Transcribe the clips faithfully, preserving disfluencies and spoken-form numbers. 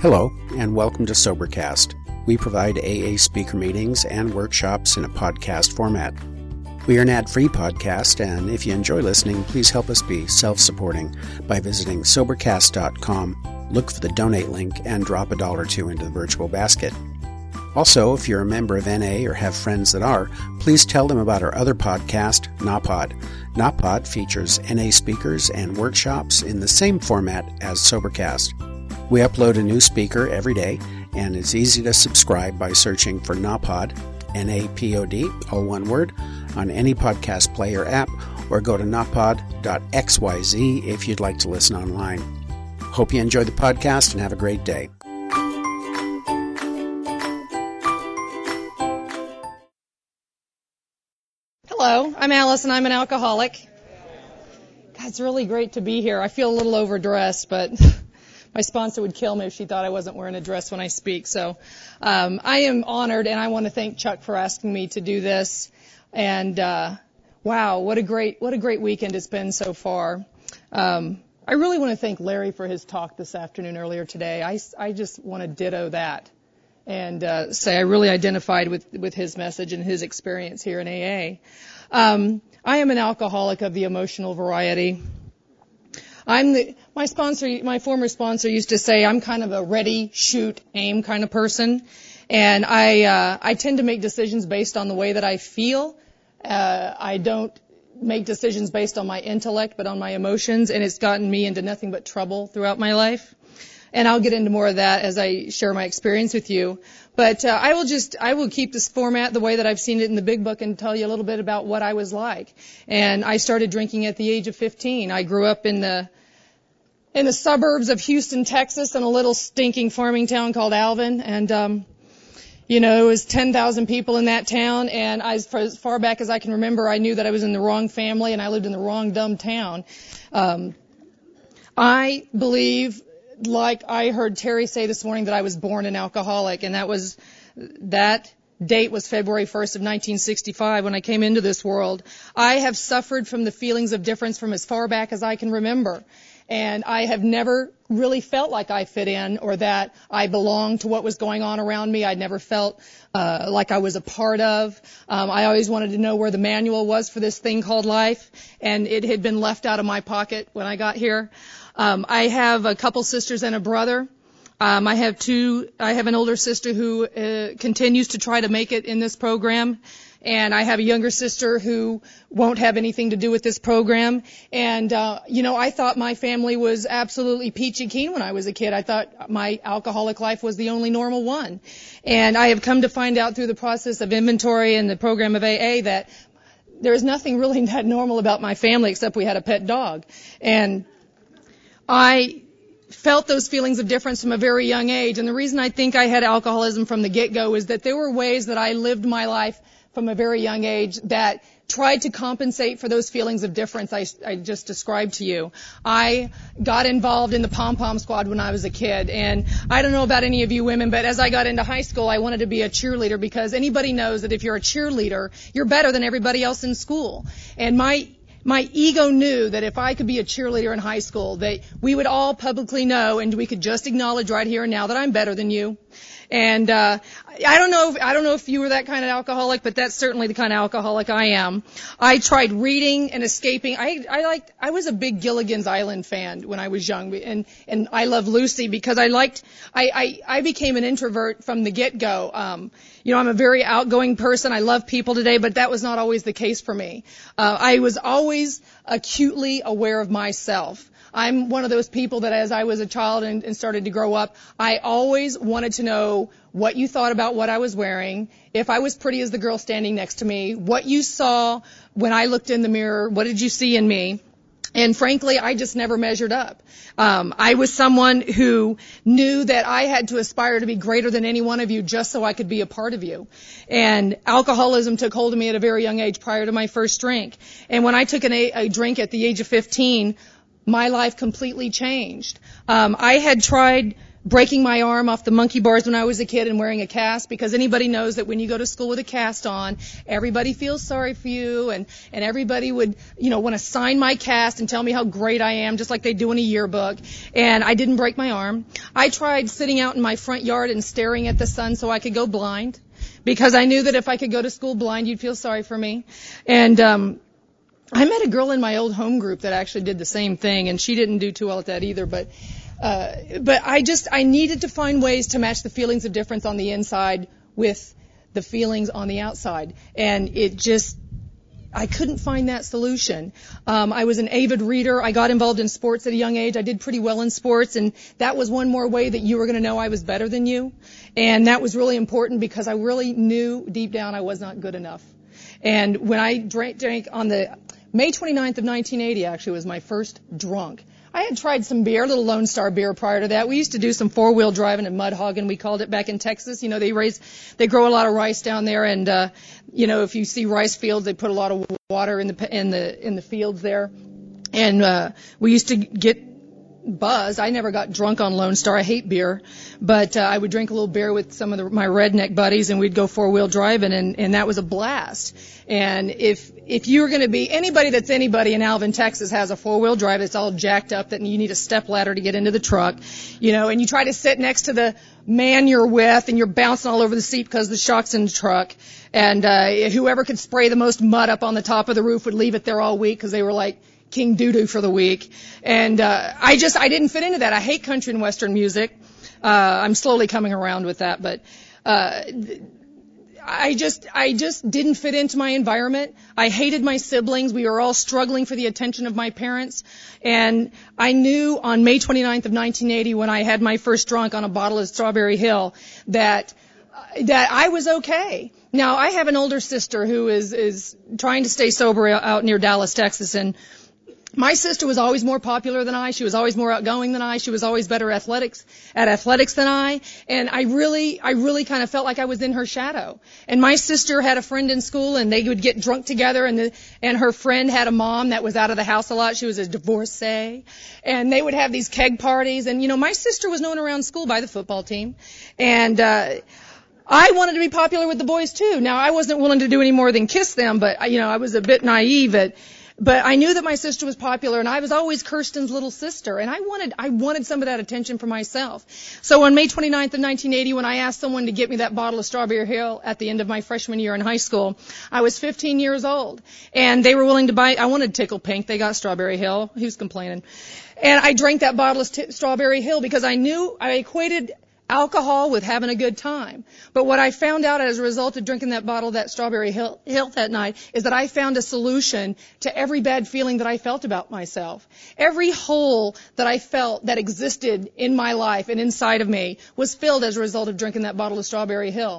Hello, and welcome to Sobercast. We provide A A speaker meetings and workshops in a podcast format. We are an ad-free podcast, and if you enjoy listening, please help us be self-supporting by visiting Sobercast dot com, look for the donate link, and drop a dollar or two into the virtual basket. Also, if you're a member of N A or have friends that are, please tell them about our other podcast, NAPOD. NAPOD features N A speakers and workshops in the same format as Sobercast. We upload a new speaker every day, and it's easy to subscribe by searching for NAPOD, N A P O D, all one word, on any podcast player app, or go to napod dot x y z if you'd like to listen online. Hope you enjoy the podcast and have a great day. Hello, I'm Alice and I'm an alcoholic. God, it's really great to be here. I feel a little overdressed, but my sponsor would kill me if she thought I wasn't wearing a dress when I speak. So um, I am honored, and I want to thank Chuck for asking me to do this. And uh, wow, what a great what a great weekend it's been so far. Um, I really want to thank Larry for his talk this afternoon earlier today. I, I just want to ditto that and uh, say I really identified with, with his message and his experience here in A A. Um, I am an alcoholic of the emotional variety. I'm the, my sponsor, my former sponsor used to say I'm kind of a ready, shoot, aim kind of person. And I, uh, I tend to make decisions based on the way that I feel. Uh, I don't make decisions based on my intellect, but on my emotions. And it's gotten me into nothing but trouble throughout my life. And I'll get into more of that as I share my experience with you. But uh, I will just, I will keep this format the way that I've seen it in the Big Book and tell you a little bit about what I was like. And I started drinking at the age of fifteen. I grew up in the in the suburbs of Houston, Texas, in a little stinking farming town called Alvin. And, um, you know, it was ten thousand people in that town. And I, for as far back as I can remember, I knew that I was in the wrong family and I lived in the wrong dumb town. Um, I believe, like I heard Terry say this morning, that I was born an alcoholic, and that was that date was February first of nineteen sixty-five when I came into this world. I have suffered from the feelings of difference from as far back as I can remember, and I have never really felt like I fit in or that I belonged to what was going on around me. I never felt uh, like I was a part of. Um, I always wanted to know where the manual was for this thing called life, and it had been left out of my pocket when I got here. Um, I have a couple sisters and a brother. Um, I have two. I have an older sister who uh, continues to try to make it in this program, and I have a younger sister who won't have anything to do with this program. And uh, you know, I thought my family was absolutely peachy keen when I was a kid. I thought my alcoholic life was the only normal one, and I have come to find out through the process of inventory and the program of A A that there's nothing really that normal about my family except we had a pet dog. And I felt those feelings of difference from a very young age, and the reason I think I had alcoholism from the get-go is that there were ways that I lived my life from a very young age that tried to compensate for those feelings of difference I, I just described to you. I got involved in the pom-pom squad when I was a kid, and I don't know about any of you women, but as I got into high school, I wanted to be a cheerleader because anybody knows that if you're a cheerleader, you're better than everybody else in school. And my My ego knew that if I could be a cheerleader in high school, that we would all publicly know and we could just acknowledge right here and now that I'm better than you. And uh, I don't know if, I don't know if you were that kind of alcoholic, but that's certainly the kind of alcoholic I am. I tried reading and escaping. I I liked I was a big Gilligan's Island fan when I was young, and and I Love Lucy because I liked I I, I became an introvert from the get-go. Um, you know, I'm a very outgoing person. I love people today, but that was not always the case for me. Uh, I was always acutely aware of myself. I'm one of those people that as I was a child and, and started to grow up, I always wanted to know what you thought about what I was wearing, if I was pretty as the girl standing next to me, what you saw when I looked in the mirror, what did you see in me? And frankly, I just never measured up. Um, I was someone who knew that I had to aspire to be greater than any one of you just so I could be a part of you. And alcoholism took hold of me at a very young age prior to my first drink. And when I took an, a, a drink at the age of fifteen, my life completely changed. Um, I had tried breaking my arm off the monkey bars when I was a kid and wearing a cast, because anybody knows that when you go to school with a cast on, everybody feels sorry for you, and, and everybody would, you know, want to sign my cast and tell me how great I am, just like they do in a yearbook. And I didn't break my arm. I tried sitting out in my front yard and staring at the sun so I could go blind, because I knew that if I could go to school blind, you'd feel sorry for me. And um I met a girl in my old home group that actually did the same thing, and she didn't do too well at that either, but Uh, but I just, I needed to find ways to match the feelings of difference on the inside with the feelings on the outside. And it just, I couldn't find that solution. Um, I was an avid reader. I got involved in sports at a young age. I did pretty well in sports, and that was one more way that you were going to know I was better than you. And that was really important, because I really knew deep down I was not good enough. And when I drank, drank on the May twenty-ninth of nineteen eighty, actually, was my first drunk. I had tried some beer, a little Lone Star beer prior to that. We used to do some four-wheel driving and mud hogging, we called it, back in Texas. You know, they raise, they grow a lot of rice down there, and uh, you know, if you see rice fields, they put a lot of water in the in the in the fields there. And uh, we used to get buzzed. I never got drunk on Lone Star. I hate beer, but uh, I would drink a little beer with some of the, my redneck buddies, and we'd go four-wheel driving, and, and that was a blast. And if if you're going to be anybody that's anybody in Alvin, Texas, has a four-wheel drive that's all jacked up that you need a step ladder to get into the truck, you know, and you try to sit next to the man you're with, and you're bouncing all over the seat because the shock's in the truck, and uh, whoever could spray the most mud up on the top of the roof would leave it there all week because they were like King Doo-Doo for the week. And uh, I just, I didn't fit into that. I hate country and western music. Uh, I'm slowly coming around with that, but uh, I just, I just didn't fit into my environment. I hated my siblings. We were all struggling for the attention of my parents. And I knew on May twenty-ninth of nineteen eighty, when I had my first drunk on a bottle of Strawberry Hill, that that I was okay. Now, I have an older sister who is, is trying to stay sober out near Dallas, Texas, and my sister was always more popular than I. She was always more outgoing than I. She was always better athletics at athletics than I. And I really, I really kind of felt like I was in her shadow. And my sister had a friend in school, and they would get drunk together, and the, and her friend had a mom that was out of the house a lot. She was a divorcee. And they would have these keg parties. And, you know, my sister was known around school by the football team. And, uh, I wanted to be popular with the boys too. Now, I wasn't willing to do any more than kiss them, but, you know, I was a bit naive at, But I knew that my sister was popular, and I was always Kirsten's little sister, and I wanted I wanted some of that attention for myself. So on May twenty-ninth of nineteen eighty, when I asked someone to get me that bottle of Strawberry Hill at the end of my freshman year in high school, I was fifteen years old, and they were willing to buy. I wanted Tickle Pink. They got Strawberry Hill. Who's complaining? And I drank that bottle of t- Strawberry Hill because I knew I equated alcohol with having a good time. But what I found out as a result of drinking that bottle of that Strawberry Hill, Hill that night is that I found a solution to every bad feeling that I felt about myself. Every hole that I felt that existed in my life and inside of me was filled as a result of drinking that bottle of Strawberry Hill.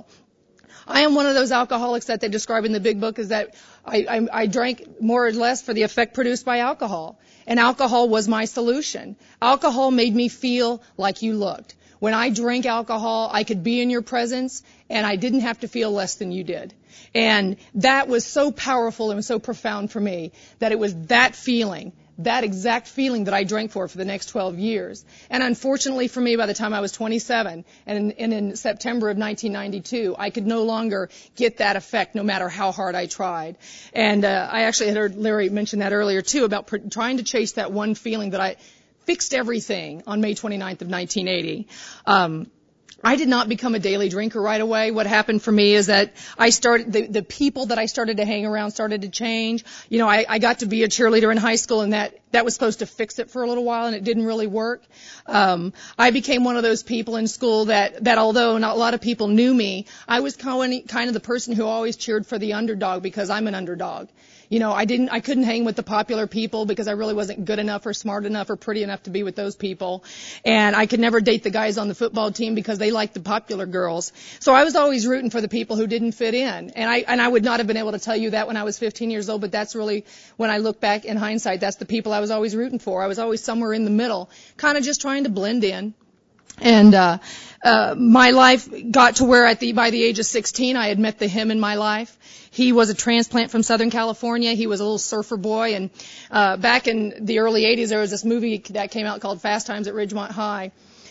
I am one of those alcoholics that they describe in the big book is that I, I, I drank more or less for the effect produced by alcohol. And alcohol was my solution. Alcohol made me feel like you looked. When I drank alcohol, I could be in your presence, and I didn't have to feel less than you did. And that was so powerful and so profound for me that it was that feeling, that exact feeling that I drank for for the next twelve years. And unfortunately for me, by the time I was twenty-seven, and in, and in September of nineteen ninety-two, I could no longer get that effect no matter how hard I tried. And uh, I actually had heard Larry mention that earlier, too, about pr- trying to chase that one feeling that I fixed everything on May twenty-ninth of nineteen eighty. Um, I did not become a daily drinker right away. What happened for me is that I started, the, the people that I started to hang around started to change. You know, I, I got to be a cheerleader in high school, and that, that was supposed to fix it for a little while, and it didn't really work. Um, I became one of those people in school that, that although not a lot of people knew me, I was kind of, kind of the person who always cheered for the underdog because I'm an underdog. You know, I didn't, I couldn't hang with the popular people because I really wasn't good enough or smart enough or pretty enough to be with those people. And I could never date the guys on the football team because they liked the popular girls. So I was always rooting for the people who didn't fit in. And I, and I would not have been able to tell you that when I was fifteen years old, but that's really, when I look back in hindsight, that's the people I was always rooting for. I was always somewhere in the middle, kind of just trying to blend in. And uh, uh, my life got to where at the by the age of sixteen, I had met the him in my life. He was a transplant from Southern California. He was a little surfer boy. And uh, back in the early eighties, there was this movie that came out called Fast Times at Ridgemont High.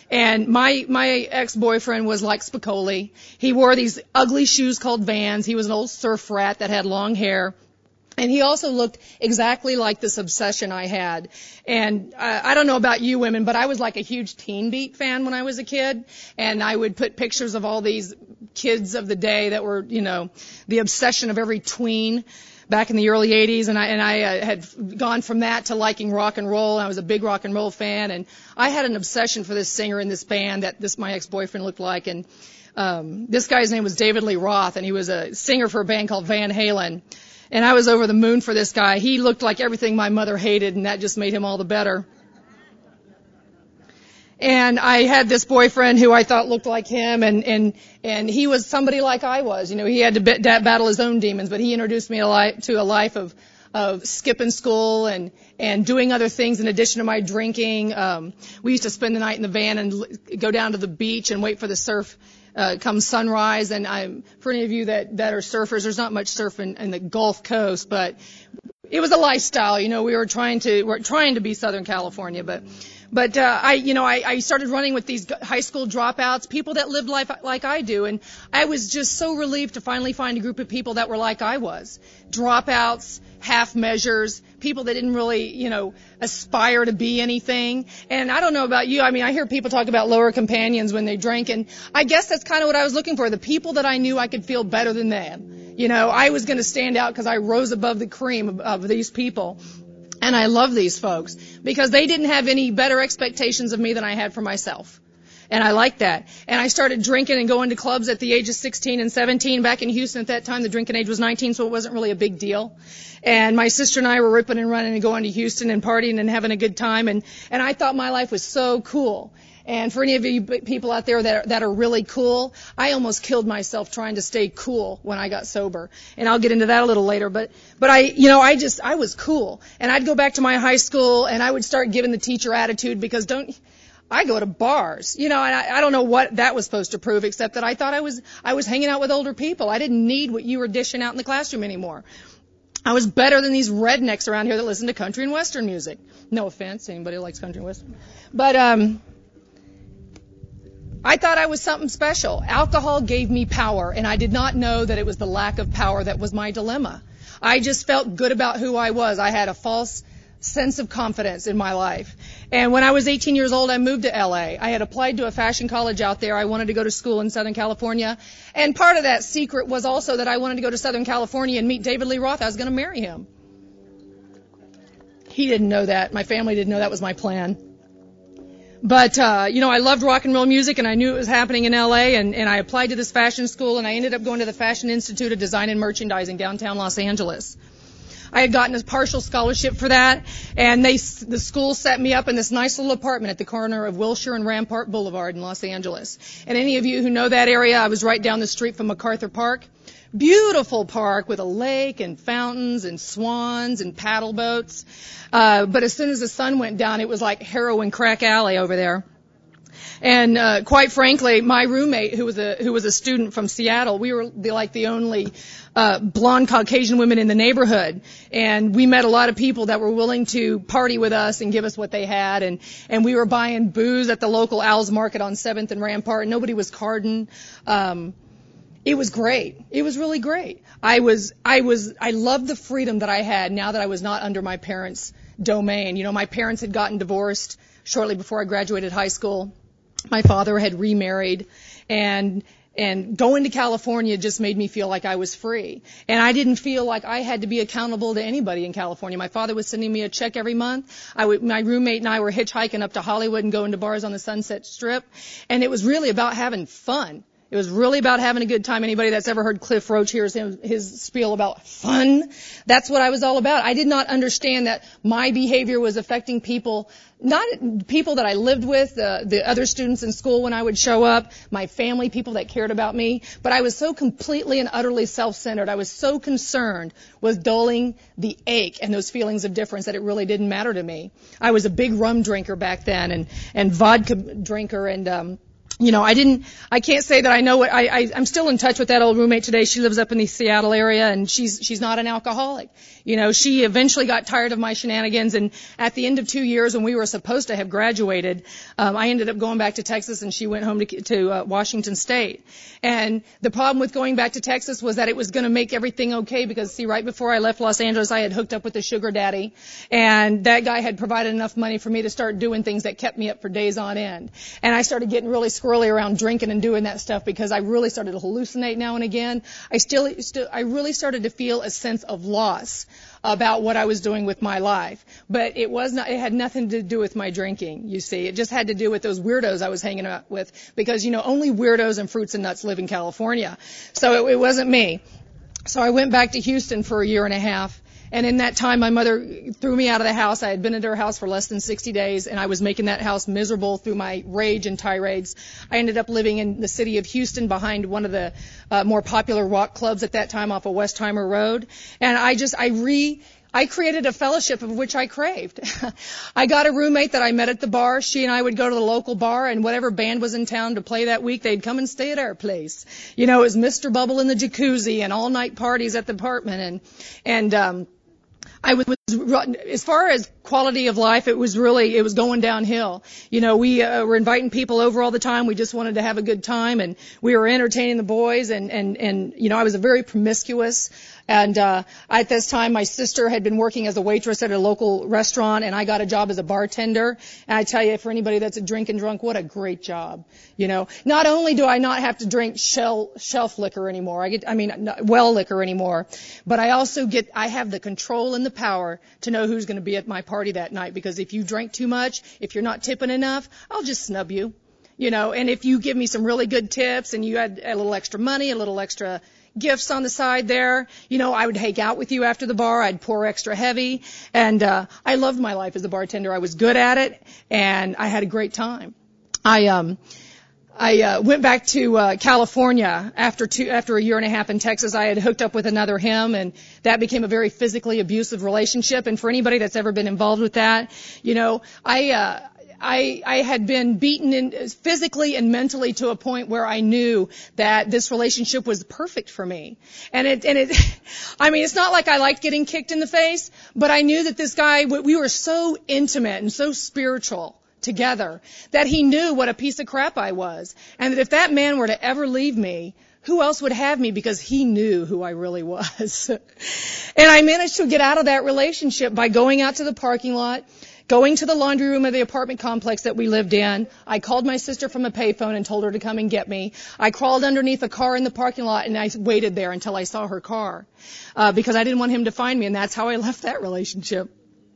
And my my ex-boyfriend was like Spicoli. He wore these ugly shoes called Vans. He was an old surf rat that had long hair. And he also looked exactly like this obsession I had. And uh, I don't know about you women, but I was like a huge Teen Beat fan when I was a kid. And I would put pictures of all these kids of the day that were, you know, the obsession of every tween back in the early eighties, and I and I uh, had gone from that to liking rock and roll. I was a big rock and roll fan, and I had an obsession for this singer in this band that this my ex-boyfriend looked like. And um, this guy's name was David Lee Roth, and he was a singer for a band called Van Halen. And I was over the moon for this guy. He looked like everything my mother hated, and that just made him all the better. And I had this boyfriend who I thought looked like him, and and and he was somebody like I was. You know, he had to b- battle his own demons, but he introduced me to, li- to a life of of skipping school and and doing other things in addition to my drinking. Um, we used to spend the night in the van and l- go down to the beach and wait for the surf uh, come sunrise. And I'm for any of you that that are surfers, there's not much surf in, in the Gulf Coast, but it was a lifestyle. You know, we were trying to we're trying to be Southern California, but. But uh, I, you know, I, I started running with these high school dropouts, people that lived life like I do, and I was just so relieved to finally find a group of people that were like I was. Dropouts, half measures, people that didn't really, you know, aspire to be anything. And I don't know about you. I mean, I hear people talk about lower companions when they drink, and I guess that's kind of what I was looking for. The people that I knew I could feel better than them. You know, I was going to stand out because I rose above the cream of, of these people. And I love these folks because they didn't have any better expectations of me than I had for myself. And I like that. And I started drinking and going to clubs at the age of sixteen and seventeen. Back in Houston at that time, the drinking age was nineteen, so it wasn't really a big deal. And my sister and I were ripping and running and going to Houston and partying and having a good time. And, and I thought my life was so cool. And for any of you people out there that are, that are really cool, I almost killed myself trying to stay cool when I got sober. And I'll get into that a little later. But, but I, you know, I just, I was cool. And I'd go back to my high school and I would start giving the teacher attitude because don't, I go to bars, you know, and I, I don't know what that was supposed to prove except that I thought I was, I was hanging out with older people. I didn't need what you were dishing out in the classroom anymore. I was better than these rednecks around here that listen to country and western music. No offense, anybody who likes country and western. But, um, I thought I was something special. Alcohol gave me power, and I did not know that it was the lack of power that was my dilemma. I just felt good about who I was. I had a false sense of confidence in my life. And when I was eighteen years old, I moved to L A. I had applied to a fashion college out there. I wanted to go to school in Southern California. And part of that secret was also that I wanted to go to Southern California and meet David Lee Roth. I was going to marry him. He didn't know that. My family didn't know that was my plan. But, uh, you know, I loved rock and roll music, and I knew it was happening in L A, and, and I applied to this fashion school, and I ended up going to the Fashion Institute of Design and Merchandising downtown Los Angeles. I had gotten a partial scholarship for that, and they, the school set me up in this nice little apartment at the corner of Wilshire and Rampart Boulevard in Los Angeles. And any of you who know that area, I was right down the street from MacArthur Park. Beautiful park with a lake and fountains and swans and paddle boats. Uh, but as soon as the sun went down, it was like heroin crack alley over there. And uh, quite frankly, my roommate, who was a who was a student from Seattle, we were the, like the only uh, blonde Caucasian women in the neighborhood, and we met a lot of people that were willing to party with us and give us what they had, and and we were buying booze at the local Al's Market on seventh and Rampart. Nobody was carding. Um, It was great. It was really great. I was, I was, I loved the freedom that I had now that I was not under my parents' domain. You know, my parents had gotten divorced shortly before I graduated high school. My father had remarried, and and going to California just made me feel like I was free. And I didn't feel like I had to be accountable to anybody in California. My father was sending me a check every month. I would, my roommate and I were hitchhiking up to Hollywood and going to bars on the Sunset Strip, and it was really about having fun. It was really about having a good time. Anybody that's ever heard Cliff Roach hears his, his spiel about fun, that's what I was all about. I did not understand that my behavior was affecting people, not people that I lived with, uh, the other students in school when I would show up, my family, people that cared about me. But I was so completely and utterly self-centered. I was so concerned with dulling the ache and those feelings of difference that it really didn't matter to me. I was a big rum drinker back then, and, and vodka drinker, and um you know, I didn't, I can't say that I know what, I, I, I'm still in touch with that old roommate today. She lives up in the Seattle area, and she's, she's not an alcoholic. You know, she eventually got tired of my shenanigans, and at the end of two years when we were supposed to have graduated, um, I ended up going back to Texas, and she went home to, to uh, Washington State. And the problem with going back to Texas was that it was going to make everything okay, because, see, right before I left Los Angeles, I had hooked up with a sugar daddy, and that guy had provided enough money for me to start doing things that kept me up for days on end. And I started getting really squirrely around drinking and doing that stuff, because I really started to hallucinate now and again. I still, still, I really started to feel a sense of loss about what I was doing with my life. But it was not, it had nothing to do with my drinking, you see. It just had to do with those weirdos I was hanging out with, because, you know, only weirdos and fruits and nuts live in California. So it, it wasn't me. So I went back to Houston for a year and a half. And in that time, my mother threw me out of the house. I had been into her house for less than sixty days, and I was making that house miserable through my rage and tirades. I ended up living in the city of Houston behind one of the uh, more popular rock clubs at that time off of Westheimer Road. And I just, I re... I created a fellowship of which I craved. I got a roommate that I met at the bar. She and I would go to the local bar, and whatever band was in town to play that week, they'd come and stay at our place. You know, it was Mister Bubble in the jacuzzi and all-night parties at the apartment. And, and, um, I was, as far as quality of life, it was really, it was going downhill. You know, we uh, were inviting people over all the time. We just wanted to have a good time, and we were entertaining the boys, and, and, and, you know, I was a very promiscuous. And, uh, at this time, my sister had been working as a waitress at a local restaurant, and I got a job as a bartender. And I tell you, for anybody that's a drinking drunk, what a great job. You know, not only do I not have to drink shell, shelf liquor anymore, I get, I mean, not well liquor anymore, but I also get, I have the control and the power to know who's going to be at my party that night, because if you drink too much, if you're not tipping enough, I'll just snub you. You know, and if you give me some really good tips and you had a little extra money, a little extra gifts on the side there, you know, I would hang out with you after the bar. I'd pour extra heavy. And uh I loved my life as a bartender. I was good at it, and I had a great time. I um I uh, went back to uh, California after two, after a year and a half in Texas. I had hooked up with another him, and that became a very physically abusive relationship. And for anybody that's ever been involved with that, you know, I uh I, I had been beaten in, physically and mentally to a point where I knew that this relationship was perfect for me. And it, and it, I mean, it's not like I liked getting kicked in the face, but I knew that this guy, we were so intimate and so spiritual together that he knew what a piece of crap I was. And that if that man were to ever leave me, who else would have me, because he knew who I really was. And I managed to get out of that relationship by going out to the parking lot, going to the laundry room of the apartment complex that we lived in. I called my sister from a payphone and told her to come and get me. I crawled underneath a car in the parking lot, and I waited there until I saw her car, uh, because I didn't want him to find me, and that's how I left that relationship.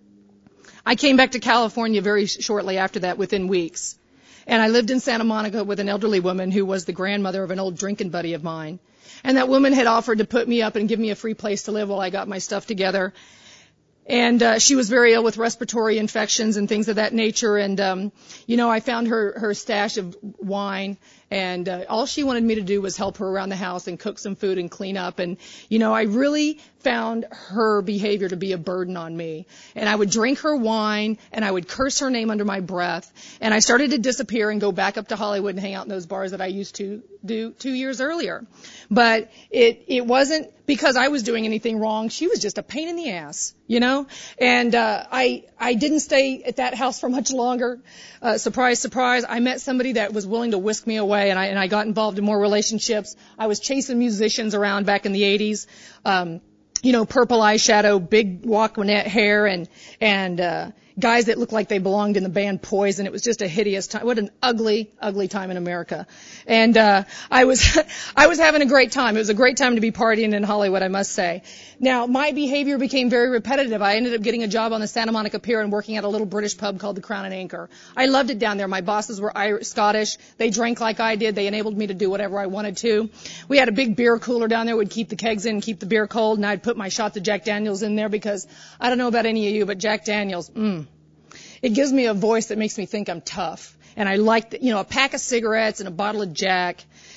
I came back to California very shortly after that, within weeks. And I lived in Santa Monica with an elderly woman who was the grandmother of an old drinking buddy of mine. And that woman had offered to put me up and give me a free place to live while I got my stuff together. And uh, she was very ill with respiratory infections and things of that nature. And, um, you know, I found her, her stash of wine. And uh, all she wanted me to do was help her around the house and cook some food and clean up. And, you know, I really found her behavior to be a burden on me. And I would drink her wine, and I would curse her name under my breath. And I started to disappear and go back up to Hollywood and hang out in those bars that I used to do two years earlier. But it, it wasn't because I was doing anything wrong. She was just a pain in the ass, you know. And uh, I, I didn't stay at that house for much longer. Uh, surprise, surprise. I met somebody that was willing to whisk me away. And I, and I got involved in more relationships. I was chasing musicians around back in the eighties. Um, you know, purple eyeshadow, big Walkmanette hair, and, and, uh, guys that looked like they belonged in the band Poison. It was just a hideous time. What an ugly, ugly time in America. And, uh, I was, I was having a great time. It was a great time to be partying in Hollywood, I must say. Now, my behavior became very repetitive. I ended up getting a job on the Santa Monica Pier and working at a little British pub called the Crown and Anchor. I loved it down there. My bosses were Irish, Scottish. They drank like I did. They enabled me to do whatever I wanted to. We had a big beer cooler down there. We'd keep the kegs in and keep the beer cold, and I'd put my shots of Jack Daniels in there because I don't know about any of you, but Jack Daniels, mmm. It gives me a voice that makes me think I'm tough. And I like, the, you know, a pack of cigarettes and a bottle of Jack.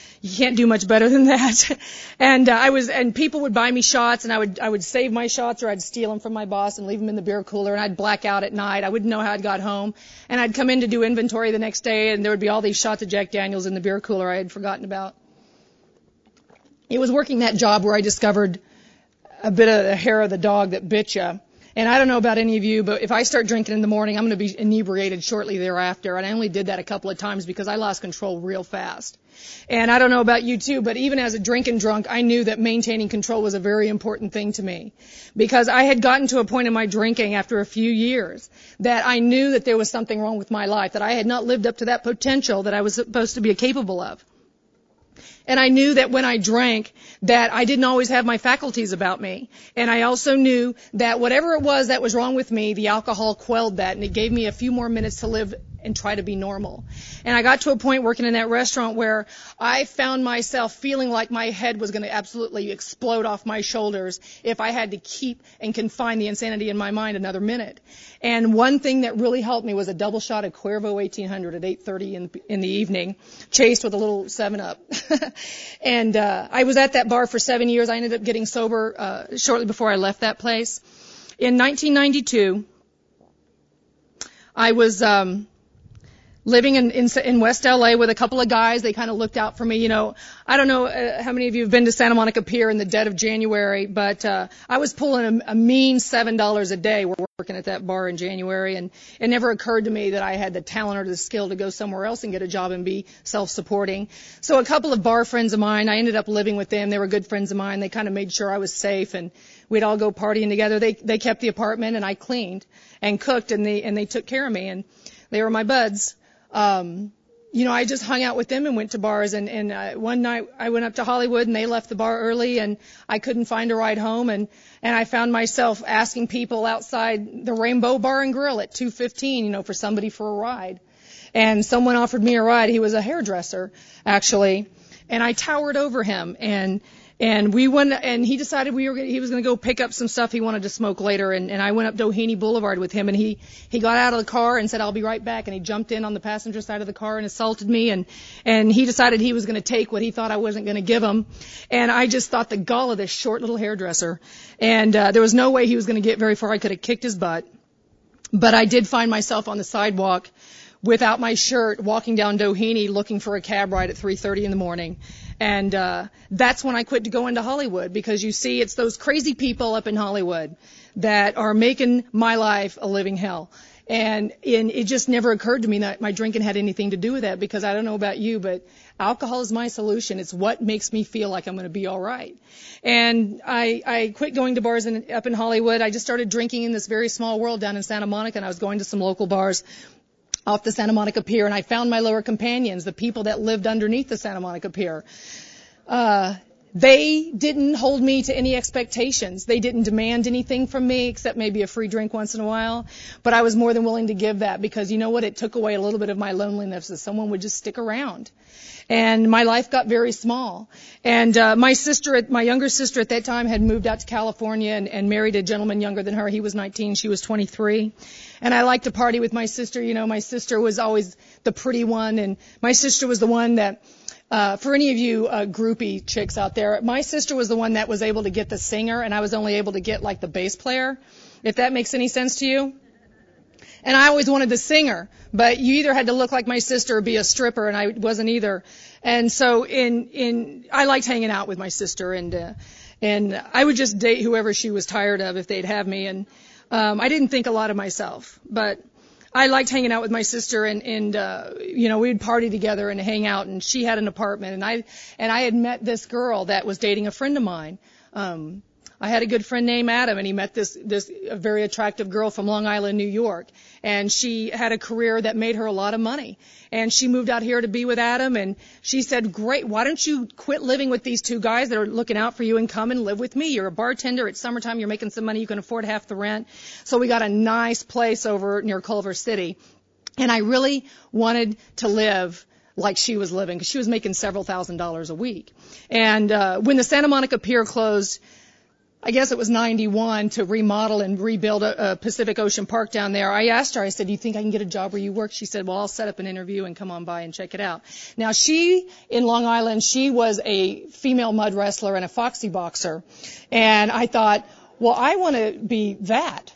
you can't do much better than that. and uh, I was, and people would buy me shots, and I would, I would save my shots, or I'd steal them from my boss and leave them in the beer cooler, and I'd black out at night. I wouldn't know how I'd got home, and I'd come in to do inventory the next day, and there would be all these shots of Jack Daniels in the beer cooler I had forgotten about. It was working that job where I discovered a bit of the hair of the dog that bit you. And I don't know about any of you, but if I start drinking in the morning, I'm going to be inebriated shortly thereafter. And I only did that a couple of times because I lost control real fast. And I don't know about you too, but even as a drinking drunk, I knew that maintaining control was a very important thing to me. Because I had gotten to a point in my drinking after a few years that I knew that there was something wrong with my life, that I had not lived up to that potential that I was supposed to be capable of. And I knew that when I drank, that I didn't always have my faculties about me. And I also knew that whatever it was that was wrong with me, the alcohol quelled that, and it gave me a few more minutes to live and try to be normal. And I got to a point working in that restaurant where I found myself feeling like my head was going to absolutely explode off my shoulders if I had to keep and confine the insanity in my mind another minute. And one thing that really helped me was a double shot of Cuervo eighteen hundred at eight thirty in, in the evening, chased with a little seven up. and uh, I was at that bar for seven years. I ended up getting sober uh, shortly before I left that place. In nineteen ninety-two, I was... Um, living in, in in West L A with a couple of guys. They kind of looked out for me. You know, I don't know uh, how many of you have been to Santa Monica Pier in the dead of January, but uh, I was pulling a, a mean seven dollars a day working at that bar in January, and it never occurred to me that I had the talent or the skill to go somewhere else and get a job and be self-supporting. So a couple of bar friends of mine, I ended up living with them. They were good friends of mine. They kind of made sure I was safe, and we'd all go partying together. They they kept the apartment, and I cleaned and cooked, and they and they took care of me, and they were my buds. Um, you know, I just hung out with them and went to bars. And, and uh, one night I went up to Hollywood, and they left the bar early, and I couldn't find a ride home. And, and I found myself asking people outside the Rainbow Bar and Grill at two fifteen, you know, for somebody for a ride. And someone offered me a ride. He was a hairdresser, actually. And I towered over him, and And we went, and he decided we were, he was going to go pick up some stuff he wanted to smoke later. And, and I went up Doheny Boulevard with him, and he, he got out of the car and said, "I'll be right back." And he jumped in on the passenger side of the car and assaulted me. And, and he decided he was going to take what he thought I wasn't going to give him. And I just thought the gall of this short little hairdresser. And, uh, there was no way he was going to get very far. I could have kicked his butt. But I did find myself on the sidewalk without my shirt, walking down Doheny looking for a cab ride at three thirty in the morning. And uh that's when I quit to go into Hollywood, because you see, it's those crazy people up in Hollywood that are making my life a living hell. And, and it just never occurred to me that my drinking had anything to do with that, because I don't know about you, but alcohol is my solution. It's what makes me feel like I'm going to be all right. And I, I quit going to bars in, up in Hollywood. I just started drinking in this very small world down in Santa Monica, and I was going to some local bars off the Santa Monica Pier, and I found my lower companions, the people that lived underneath the Santa Monica Pier. Uh, they didn't hold me to any expectations. They didn't demand anything from me except maybe a free drink once in a while. But I was more than willing to give that, because you know what? It took away a little bit of my loneliness, that someone would just stick around. And my life got very small. And uh, my sister, my younger sister at that time, had moved out to California and, and married a gentleman younger than her. He was nineteen, she was twenty-three. And I liked to party with my sister. You know, my sister was always the pretty one, and my sister was the one that, uh, for any of you uh, groupie chicks out there, my sister was the one that was able to get the singer, and I was only able to get like the bass player, if that makes any sense to you. And I always wanted the singer, but you either had to look like my sister or be a stripper, and I wasn't either. And so in, in, I liked hanging out with my sister, and, uh, and I would just date whoever she was tired of if they'd have me. And, um, I didn't think a lot of myself, but I liked hanging out with my sister, and, and, uh, you know, we'd party together and hang out, and she had an apartment, and I, and I had met this girl that was dating a friend of mine. Um, I had a good friend named Adam, and he met this this very attractive girl from Long Island, New York, and she had a career that made her a lot of money. And she moved out here to be with Adam, and she said, "Great, why don't you quit living with these two guys that are looking out for you and come and live with me? You're a bartender. It's summertime. You're making some money. You can afford half the rent." So we got a nice place over near Culver City, and I really wanted to live like she was living, because she was making several thousand dollars a week. And uh, when the Santa Monica Pier closed, I guess it was ninety-one, to remodel and rebuild a, a Pacific Ocean Park down there. I asked her, I said, do you think I can get a job where you work? She said, well, I'll set up an interview and come on by and check it out. Now, she, in Long Island, she was a female mud wrestler and a foxy boxer. And I thought, well, I want to be that.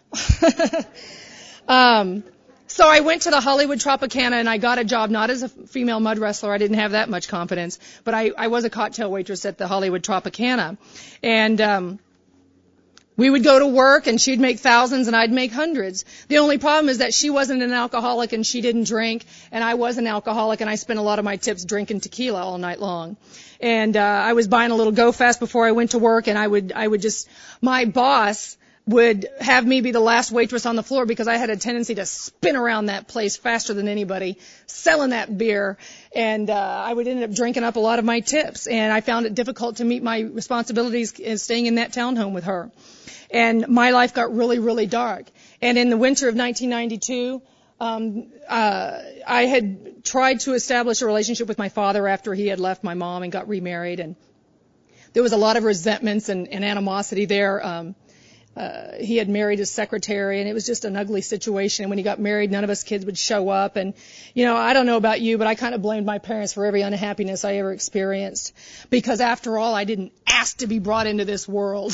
um, so I went to the Hollywood Tropicana and I got a job, not as a female mud wrestler. I didn't have that much confidence, but I, I was a cocktail waitress at the Hollywood Tropicana. And, um, we would go to work and she'd make thousands and I'd make hundreds. The only problem is that she wasn't an alcoholic and she didn't drink, and I was an alcoholic and I spent a lot of my tips drinking tequila all night long. And uh, I was buying a little Go Fast before I went to work, and I would I would just my boss would have me be the last waitress on the floor because I had a tendency to spin around that place faster than anybody, selling that beer, and uh, I would end up drinking up a lot of my tips, and I found it difficult to meet my responsibilities as staying in that townhome with her. And my life got really, really dark. And in the winter of nineteen ninety-two, um, uh, I had tried to establish a relationship with my father after he had left my mom and got remarried, and there was a lot of resentments and, and animosity there. Um, Uh, he had married his secretary, and it was just an ugly situation. And when he got married, none of us kids would show up. And, you know, I don't know about you, but I kind of blamed my parents for every unhappiness I ever experienced. Because after all, I didn't ask to be brought into this world.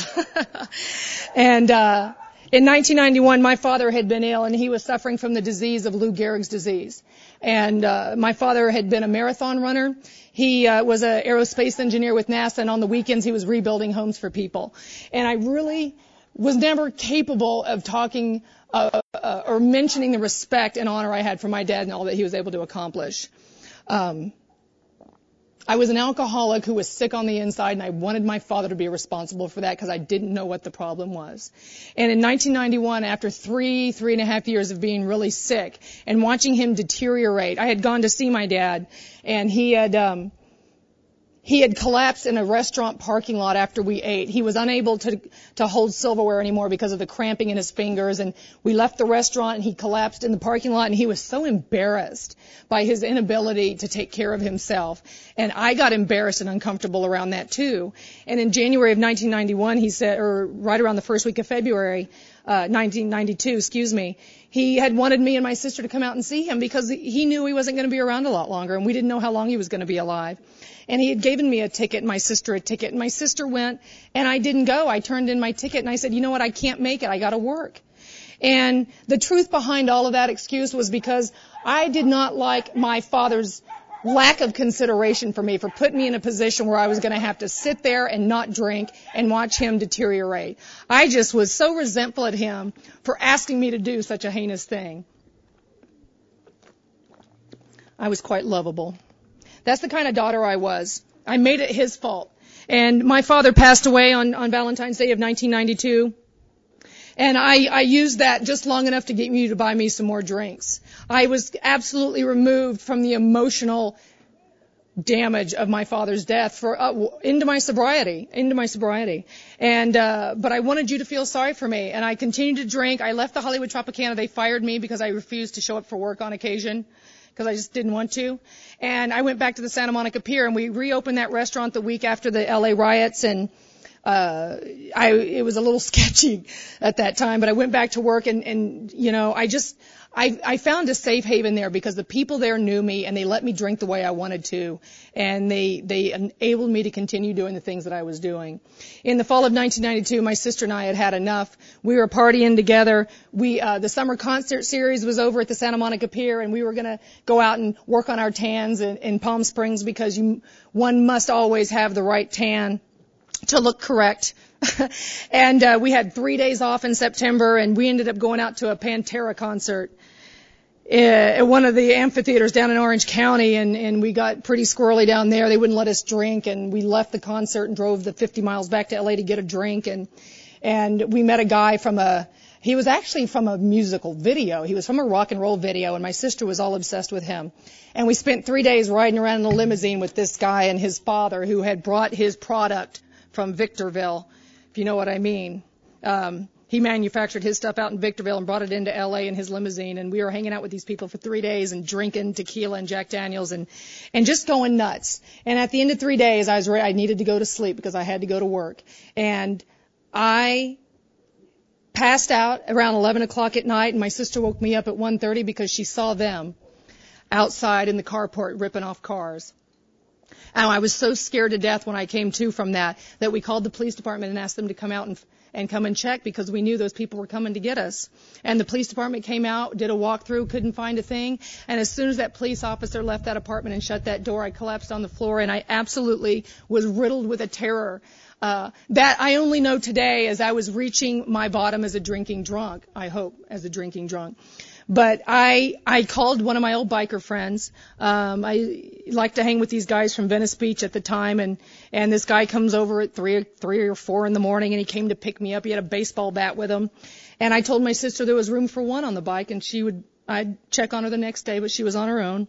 and uh, in nineteen ninety-one, my father had been ill, and he was suffering from the disease of Lou Gehrig's disease. And uh, my father had been a marathon runner. He uh, was an aerospace engineer with NASA, and on the weekends he was rebuilding homes for people. And I really was never capable of talking uh, uh, or mentioning the respect and honor I had for my dad and all that he was able to accomplish. Um, I was an alcoholic who was sick on the inside, and I wanted my father to be responsible for that because I didn't know what the problem was. And in nineteen ninety-one, after three, three and a half years of being really sick and watching him deteriorate, I had gone to see my dad, and he had... Um, He had collapsed in a restaurant parking lot after we ate. He was unable to to hold silverware anymore because of the cramping in his fingers. And we left the restaurant, and he collapsed in the parking lot. And he was so embarrassed by his inability to take care of himself. And I got embarrassed and uncomfortable around that, too. And in January of nineteen ninety-one, he said, or right around the first week of February, uh, nineteen ninety-two, excuse me, he had wanted me and my sister to come out and see him because he knew he wasn't going to be around a lot longer, and we didn't know how long he was going to be alive. And he had given me a ticket, and my sister a ticket, and my sister went, and I didn't go. I turned in my ticket, and I said, you know what, I can't make it. I got to work. And the truth behind all of that excuse was because I did not like my father's lack of consideration for me, for putting me in a position where I was going to have to sit there and not drink and watch him deteriorate. I just was so resentful at him for asking me to do such a heinous thing. I was quite lovable. That's the kind of daughter I was. I made it his fault. And my father passed away on, on Valentine's Day of nineteen ninety-two. And I, I used that just long enough to get you to buy me some more drinks. I was absolutely removed from the emotional damage of my father's death for uh, into my sobriety, into my sobriety. And uh, but I wanted you to feel sorry for me, and I continued to drink. I left the Hollywood Tropicana. They fired me because I refused to show up for work on occasion, because I just didn't want to. And I went back to the Santa Monica Pier, and we reopened that restaurant the week after the L A riots, and uh, I, it was a little sketchy at that time, but I went back to work, and, and you know, I just, I, I found a safe haven there because the people there knew me, and they let me drink the way I wanted to, and they, they enabled me to continue doing the things that I was doing. In the fall of nineteen ninety-two, my sister and I had had enough. We were partying together. We, uh, the summer concert series was over at the Santa Monica Pier, and we were going to go out and work on our tans in, in Palm Springs because you, one must always have the right tan to look correct. and uh, we had three days off in September, and we ended up going out to a Pantera concert at one of the amphitheaters down in Orange County, and, and we got pretty squirrely down there. They wouldn't let us drink, and we left the concert and drove the fifty miles back to L A to get a drink, and and we met a guy from a, he was actually from a musical video. He was from a rock and roll video, and my sister was all obsessed with him. And we spent three days riding around in a limousine with this guy and his father, who had brought his product from Victorville, if you know what I mean. Um, he manufactured his stuff out in Victorville and brought it into L A in his limousine, and we were hanging out with these people for three days and drinking tequila and Jack Daniels and and just going nuts. And at the end of three days, I was ready, I needed to go to sleep because I had to go to work. And I passed out around eleven o'clock at night, and my sister woke me up at one thirty because she saw them outside in the carport ripping off cars. And I was so scared to death when I came to from that, that we called the police department and asked them to come out and, and come and check because we knew those people were coming to get us. And the police department came out, did a walkthrough, couldn't find a thing. And as soon as that police officer left that apartment and shut that door, I collapsed on the floor, and I absolutely was riddled with a terror. Uh, that I only know today as I was reaching my bottom as a drinking drunk, I hope, as a drinking drunk. But I I called one of my old biker friends. Um, I liked to hang with these guys from Venice Beach at the time, and and this guy comes over at three three or four in the morning, and he came to pick me up. He had a baseball bat with him, and I told my sister there was room for one on the bike, and she would I'd check on her the next day, but she was on her own.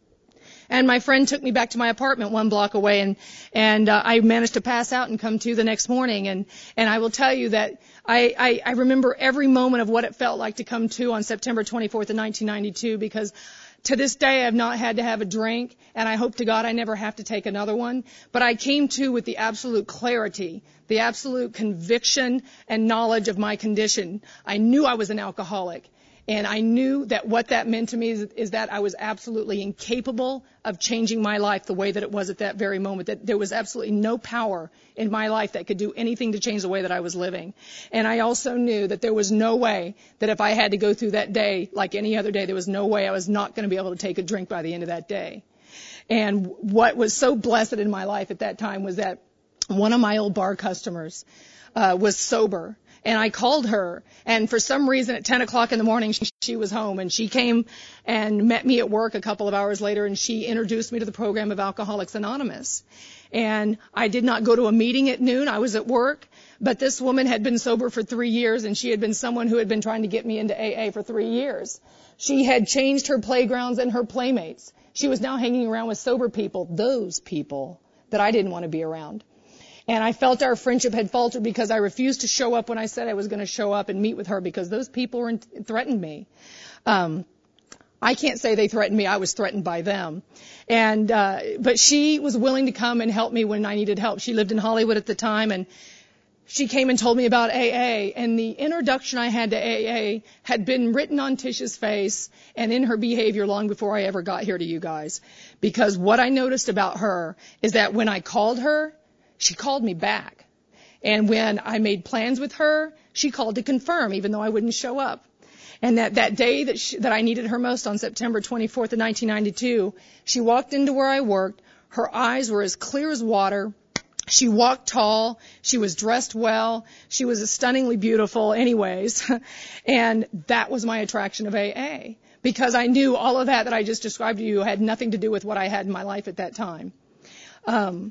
And my friend took me back to my apartment one block away, and and uh, I managed to pass out and come to the next morning. And and I will tell you that I, I I remember every moment of what it felt like to come to on September twenty-fourth of nineteen ninety-two, because to this day I've not had to have a drink, and I hope to God I never have to take another one. But I came to with the absolute clarity, the absolute conviction and knowledge of my condition. I knew I was an alcoholic. And I knew that what that meant to me is, is that I was absolutely incapable of changing my life the way that it was at that very moment, that there was absolutely no power in my life that could do anything to change the way that I was living. And I also knew that there was no way that if I had to go through that day like any other day, there was no way I was not going to be able to take a drink by the end of that day. And what was so blessed in my life at that time was that one of my old bar customers uh, was sober. And I called her, and for some reason at ten o'clock in the morning, she, she was home, and she came and met me at work a couple of hours later, and she introduced me to the program of Alcoholics Anonymous. And I did not go to a meeting at noon. I was at work, but this woman had been sober for three years, and she had been someone who had been trying to get me into A A for three years. She had changed her playgrounds and her playmates. She was now hanging around with sober people, those people that I didn't want to be around. And I felt our friendship had faltered because I refused to show up when I said I was going to show up and meet with her because those people were in, threatened me. Um, I can't say they threatened me. I was threatened by them. And uh, but she was willing to come and help me when I needed help. She lived in Hollywood at the time, and she came and told me about A A. And the introduction I had to A A had been written on Tish's face and in her behavior long before I ever got here to you guys. Because what I noticed about her is that when I called her, she called me back. And when I made plans with her, she called to confirm, even though I wouldn't show up. And that, that day that, she, that I needed her most, on September twenty-fourth of nineteen ninety-two, she walked into where I worked. Her eyes were as clear as water. She walked tall. She was dressed well. She was stunningly beautiful anyways. And that was my attraction of A A. Because I knew all of that that I just described to you had nothing to do with what I had in my life at that time. Um,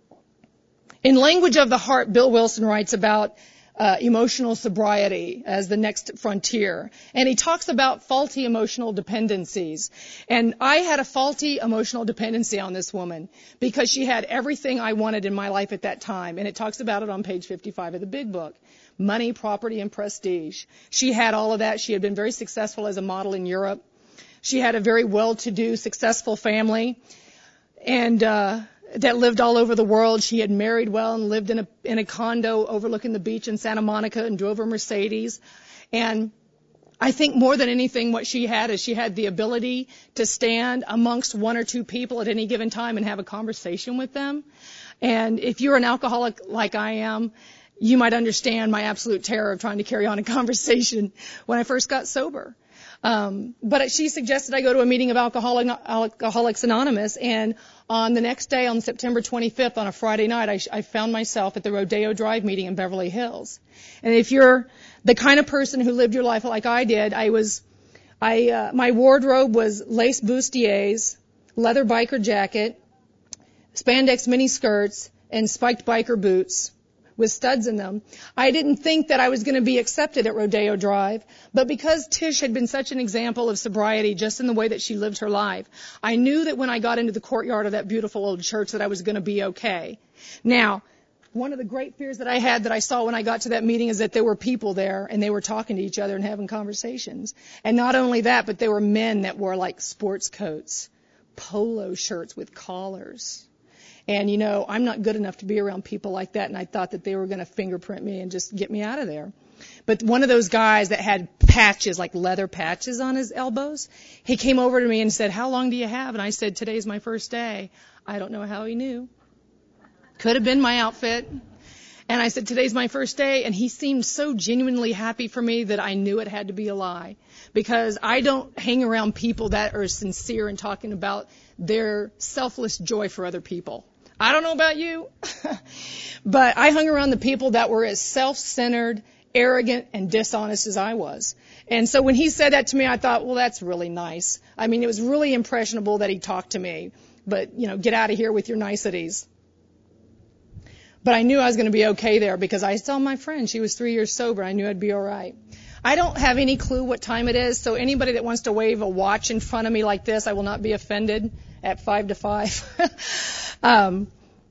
In Language of the Heart, Bill Wilson writes about uh, emotional sobriety as the next frontier. And he talks about faulty emotional dependencies. And I had a faulty emotional dependency on this woman because she had everything I wanted in my life at that time. And it talks about it on page fifty-five of the big book. Money, property, and prestige. She had all of that. She had been very successful as a model in Europe. She had a very well-to-do, successful family. And, uh, that lived all over the world. She had married well and lived in a in a condo overlooking the beach in Santa Monica and drove a Mercedes. And I think more than anything what she had is she had the ability to stand amongst one or two people at any given time and have a conversation with them. And if you're an alcoholic like I am, you might understand my absolute terror of trying to carry on a conversation when I first got sober. Um, but she suggested I go to a meeting of Alcoholic, Alcoholics Anonymous, and on the next day, on September twenty-fifth, on a Friday night, I, I found myself at the Rodeo Drive meeting in Beverly Hills. And if you're the kind of person who lived your life like I did, I was, I, uh, my wardrobe was lace bustiers, leather biker jacket, spandex mini skirts, and spiked biker boots with studs in them. I didn't think that I was going to be accepted at Rodeo Drive, but because Tish had been such an example of sobriety just in the way that she lived her life, I knew that when I got into the courtyard of that beautiful old church that I was going to be okay. Now, one of the great fears that I had that I saw when I got to that meeting is that there were people there and they were talking to each other and having conversations. And not only that, but there were men that wore like sports coats, polo shirts with collars. And, you know, I'm not good enough to be around people like that. And I thought that they were going to fingerprint me and just get me out of there. But one of those guys that had patches, like leather patches on his elbows, he came over to me and said, "How long do you have?" And I said, "Today's my first day." I don't know how he knew. Could have been my outfit. And I said, "Today's my first day." And he seemed so genuinely happy for me that I knew it had to be a lie. Because I don't hang around people that are sincere in talking about their selfless joy for other people. I don't know about you, but I hung around the people that were as self-centered, arrogant, and dishonest as I was. And so when he said that to me, I thought, well, that's really nice. I mean, it was really impressionable that he talked to me. But, you know, get out of here with your niceties. But I knew I was going to be okay there because I saw my friend. She was three years sober. I knew I'd be all right. I don't have any clue what time it is, so anybody that wants to wave a watch in front of me like this, I will not be offended at five to five. um,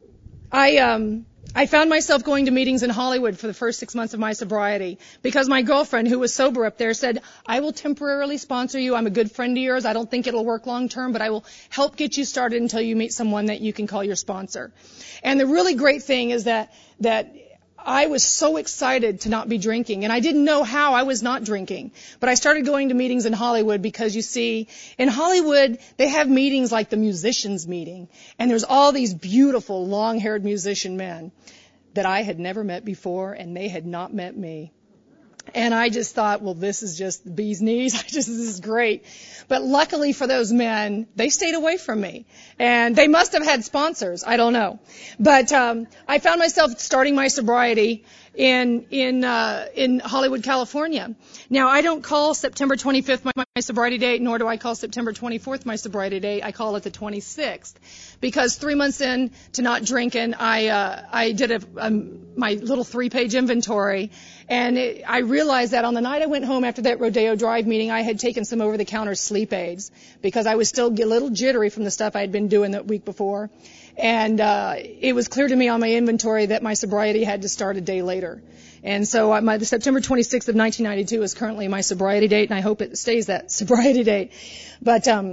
I um, I found myself going to meetings in Hollywood for the first six months of my sobriety because my girlfriend, who was sober up there, said, "I will temporarily sponsor you. I'm a good friend of yours. I don't think it'll work long term, but I will help get you started until you meet someone that you can call your sponsor." And the really great thing is that that I was so excited to not be drinking, and I didn't know how I was not drinking. But I started going to meetings in Hollywood because, you see, in Hollywood, they have meetings like the musicians' meeting, and there's all these beautiful, long-haired musician men that I had never met before, and they had not met me. And I just thought, well, this is just the bee's knees. I just, this is great. But luckily for those men, they stayed away from me. And they must have had sponsors. I don't know. But um, I found myself starting my sobriety in in uh, in Hollywood, California. Now, I don't call September twenty-fifth my, my sobriety date, nor do I call September twenty-fourth my sobriety date. I call it the twenty-sixth. Because three months in to not drinking, I uh, I did a, um, my little three-page inventory. And it, I realized that on the night I went home after that Rodeo Drive meeting, I had taken some over-the-counter sleep aids because I was still a little jittery from the stuff I had been doing that week before. And uh, it was clear to me on my inventory that my sobriety had to start a day later. And so uh, my, the September twenty-sixth of nineteen ninety-two is currently my sobriety date, and I hope it stays that sobriety date. But um,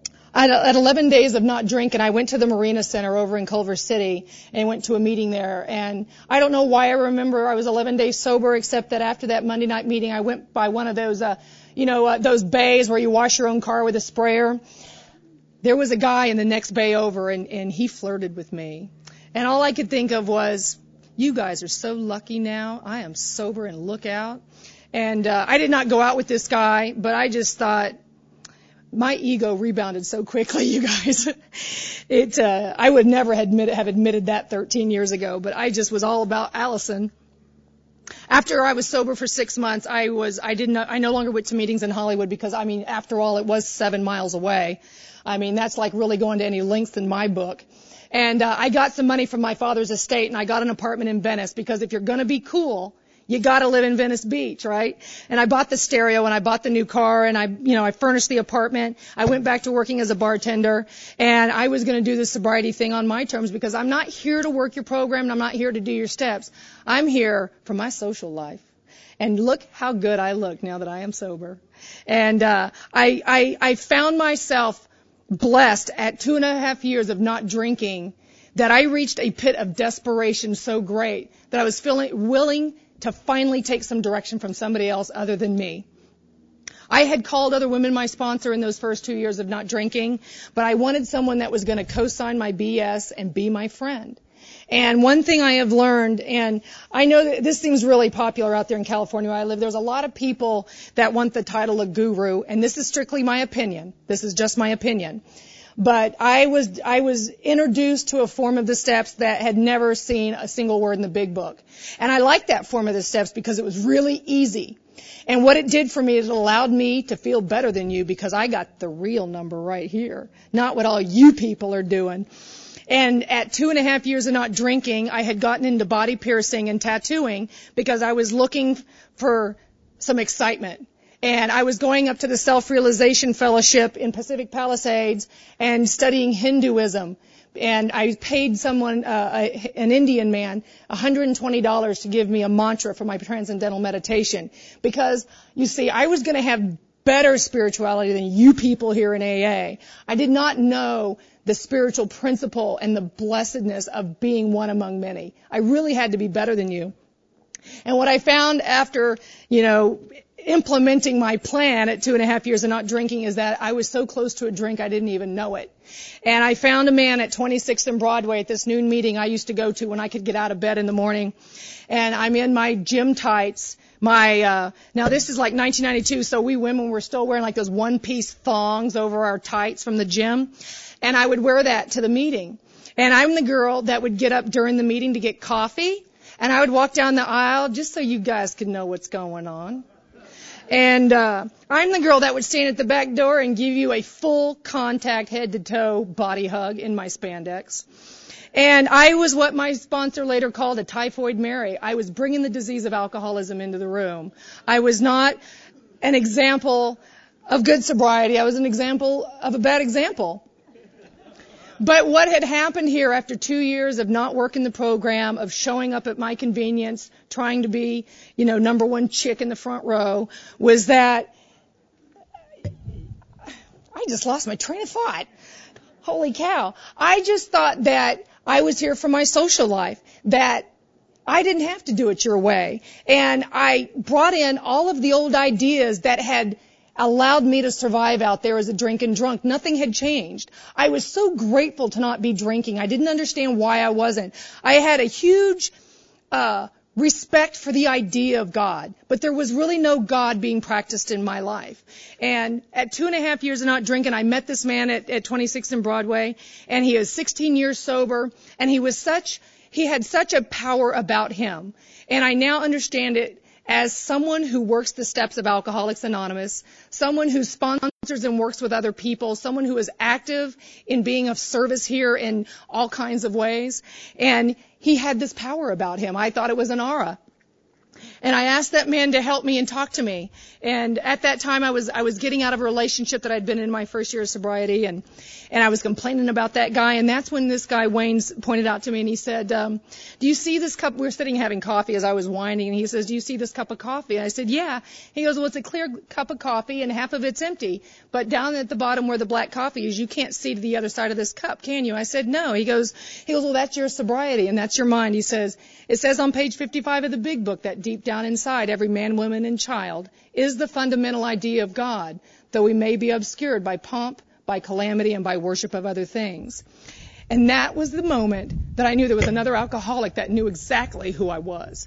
at eleven days of not drinking, I went to the Marina Center over in Culver City and went to a meeting there. And I don't know why I remember I was eleven days sober, except that after that Monday night meeting, I went by one of those, uh, you know, uh, those bays where you wash your own car with a sprayer. There was a guy in the next bay over, and, and he flirted with me. And all I could think of was, you guys are so lucky now. I am sober and look out. And uh, I did not go out with this guy, but I just thought, my ego rebounded so quickly, you guys. It, uh, I would never have admitted, have admitted that thirteen years ago, but I just was all about Allison. After I was sober for six months, I was, I didn't, I no longer went to meetings in Hollywood because, I mean, after all, it was seven miles away. I mean, that's like really going to any lengths in my book. And uh, I got some money from my father's estate, and I got an apartment in Venice because if you're going to be cool, you got to live in Venice Beach, right? And I bought the stereo, and I bought the new car, and I, you know, I furnished the apartment. I went back to working as a bartender, and I was going to do the sobriety thing on my terms because I'm not here to work your program, and I'm not here to do your steps. I'm here for my social life. And look how good I look now that I am sober. And uh, I, I, I found myself blessed at two and a half years of not drinking that I reached a pit of desperation so great that I was feeling willing to finally take some direction from somebody else other than me. I had called other women my sponsor in those first two years of not drinking, but I wanted someone that was going to co-sign my B S and be my friend. And one thing I have learned, and I know that this seems really popular out there in California where I live, there's a lot of people that want the title of guru, and this is strictly my opinion. This is just my opinion. But I was I was introduced to a form of the steps that had never seen a single word in the big book. And I liked that form of the steps because it was really easy. And what it did for me is it allowed me to feel better than you because I got the real number right here, not what all you people are doing. And at two and a half years of not drinking, I had gotten into body piercing and tattooing because I was looking for some excitement. And I was going up to the Self-Realization Fellowship in Pacific Palisades and studying Hinduism. And I paid someone, uh, a, an Indian man, one hundred twenty dollars to give me a mantra for my transcendental meditation. Because, you see, I was going to have better spirituality than you people here in A A. I did not know the spiritual principle and the blessedness of being one among many. I really had to be better than you. And what I found after, you know, implementing my plan at two and a half years of not drinking is that I was so close to a drink I didn't even know it. And I found a man at twenty-sixth and Broadway at this noon meeting I used to go to when I could get out of bed in the morning. And I'm in my gym tights. My uh now this is like nineteen ninety-two, so we women were still wearing like those one-piece thongs over our tights from the gym. And I would wear that to the meeting. And I'm the girl that would get up during the meeting to get coffee. And I would walk down the aisle just so you guys could know what's going on. And uh I'm the girl that would stand at the back door and give you a full contact head to toe body hug in my spandex. And I was what my sponsor later called a typhoid Mary. I was bringing the disease of alcoholism into the room. I was not an example of good sobriety. I was an example of a bad example. But what had happened here after two years of not working the program, of showing up at my convenience, trying to be, you know, number one chick in the front row, was that I just lost my train of thought. Holy cow. I just thought that I was here for my social life, that I didn't have to do it your way. And I brought in all of the old ideas that had allowed me to survive out there as a drinking drunk. Nothing had changed. I was so grateful to not be drinking. I didn't understand why I wasn't. I had a huge uh respect for the idea of God, but there was really no God being practiced in my life. And at two and a half years of not drinking, I met this man at, at twenty-sixth and Broadway, and he was sixteen years sober, and he was such, he had such a power about him. And I now understand it as someone who works the steps of Alcoholics Anonymous, someone who sponsors and works with other people, someone who is active in being of service here in all kinds of ways. And he had this power about him. I thought it was an aura. And I asked that man to help me and talk to me. And at that time, I was I was getting out of a relationship that I'd been in my first year of sobriety, and and I was complaining about that guy. And that's when this guy, Wayne's, pointed out to me, and he said, um, do you see this cup? We were sitting having coffee as I was whining, and he says, do you see this cup of coffee? And I said, yeah. He goes, well, it's a clear cup of coffee, and half of it's empty. But down at the bottom where the black coffee is, you can't see to the other side of this cup, can you? I said, no. He goes, he goes, well, that's your sobriety, and that's your mind. He says, it says on page fifty-five of the big book that deep down inside every man, woman, and child is the fundamental idea of God, though we may be obscured by pomp, by calamity, and by worship of other things. And that was the moment that I knew there was another alcoholic that knew exactly who I was.